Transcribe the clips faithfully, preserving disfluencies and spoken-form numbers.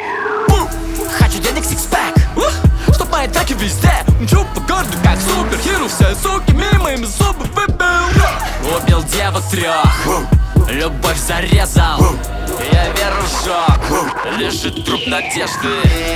Хочу денег сикспэк, чтоб мои треки везде. Мчу по городу как супергерой. Все суки мимо ими зубы выбил. Убил девок трех, любовь зарезал. Я веру в шок, лежит труп надежды.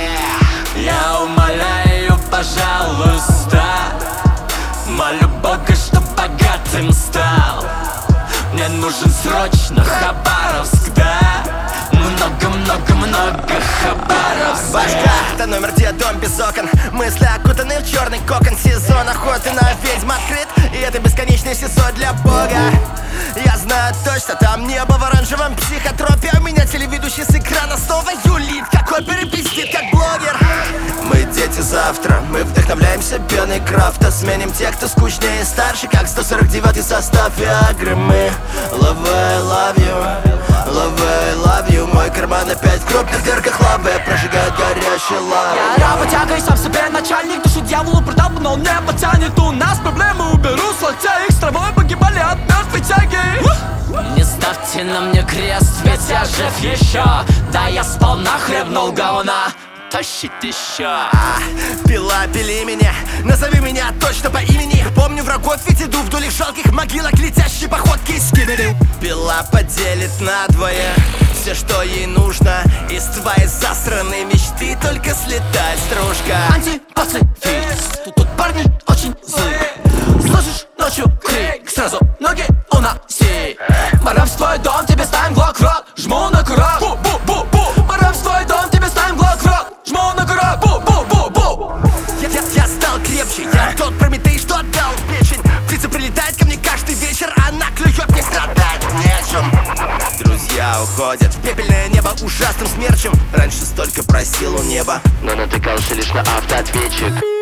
Я умоляю, пожалуйста, молю Бога, чтоб богатым стал. Мне нужен срочно Хабаровск, да. Много-много-много Хабаровск. Башка, это номер, где дом без окон. Мысли окутаны в черный кокон. Сезон охоты на ведьм открыт, и это бесконечный сезон для Бога. Я знаю точно, там небо в оранжевом психотропе. У меня телеведущий с экрана снова юлит, какой перепиздит, как блогер. Мы дети завтра, мы вдохновляемся пеной крафта. Сменим тех, кто скучнее и старше, как сто сорок девятый состав Виагры. Мы love, I love you, love, I love you. Мой карман опять в крупных дырках лавы прожигает горящий лавы. Я работяга и сам себе начальник. Душу дьяволу продал бы, но он не потянет. У нас проблемы, уберу слотя. Их с травой погибали от мертвой тяги. Не ставьте на мне крест, ведь я жив еще. Да я сполна хлебнул говна. Тащить еще. а, Пила, пили меня, назови меня точно по имени. Помню врагов, ведь иду вдоль их жалких могилок, летящей походки скибиды. Пила поделит надвое все, что ей нужно. Из твоей засранной мечты только слетает стружка. Антипацифист, тут, тут парни очень злые. Слышишь ночью крик, сразу ноги уноси. Барам в твой дом, тебе ставим глок в рот. Жму на курок, бу-бу-бу-бу. Барам в твой дом, тебе ставим глок в рот. Жму на курок, бу-бу-бу-бу. Я, я, я стал крепче, я тот Прометей, что отдал печень. Птица прилетает ко мне каждый вечер, она клюет, мне страдать нечем. Друзья уходят в пепельное небо ужасным смерчем. Раньше столько просил у неба, но натыкался лишь на автоответчик.